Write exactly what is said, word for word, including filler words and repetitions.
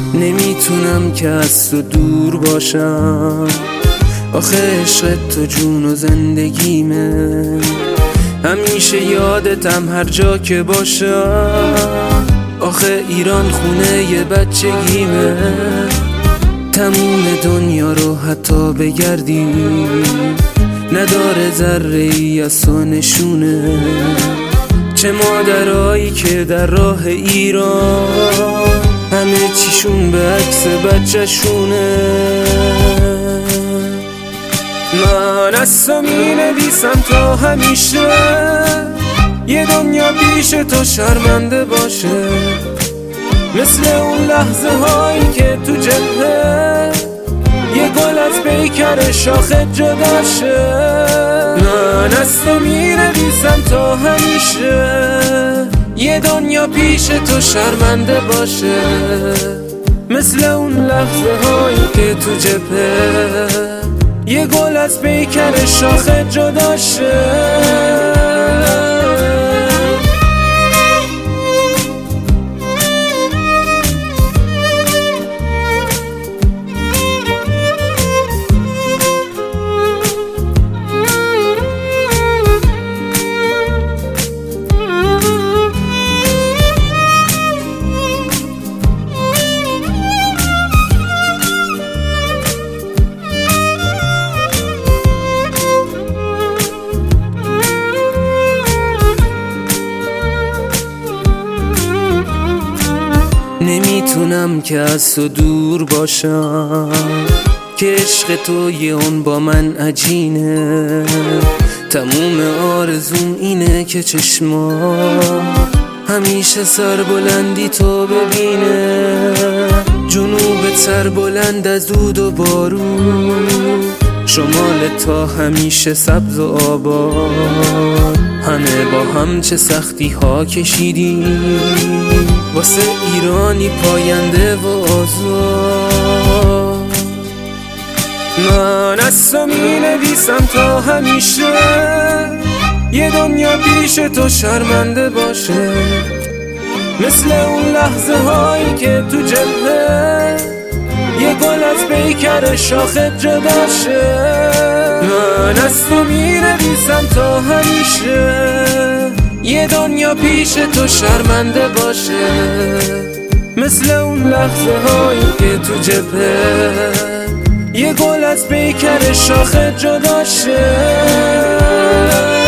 نمیتونم که از تو دور باشم، آخه عشق تو جون و زندگیمه، همیشه یادتم هر جا که باشم، آخه ایران خونه ی بچگیمه. تموم دنیا رو حتی بگردی نداره ذره ای از تو نشونه، چه مادرایی که در راه ایران همه چیشون به عکس بچه شونه. من از تو می نویسم تا همیشه یه دنیا پیش تو شرمنده باشه، مثل اون لحظه هایی که تو جبهه یه گل از پیکر شاخه جدا شه. من از تو می نویسم تا همیشه یه دنیا پیش تو شرمنده باشه، مثل اون لحظه هایی که تو جبهه یه گل از پیکر شاخه جدا شه. نمیتونم که از تو دور باشم، که عشق تو یه اون با من عجینه، تموم آرزوم اینه که چشما همیشه سر بلندی تو ببینه، جنوب سر بلند از دود و بارون، شمال تا همیشه سبز و آباد، همه با هم چه سختی ها کشیدیم واسه ایرانی پاینده و آزاد. من از تو می نویسم تا همیشه یه دنیا پیش تو شرمنده باشه، مثل اون لحظه هایی که تو جبهه یه گل از پیکر شاخه جدا شه. من از تو می نویسم تا همیشه یه دنیا پیش تو شرمنده باشه، مثل اون لحظه هایی که تو جبهه یه گل از پیکر شاخه جدا شه.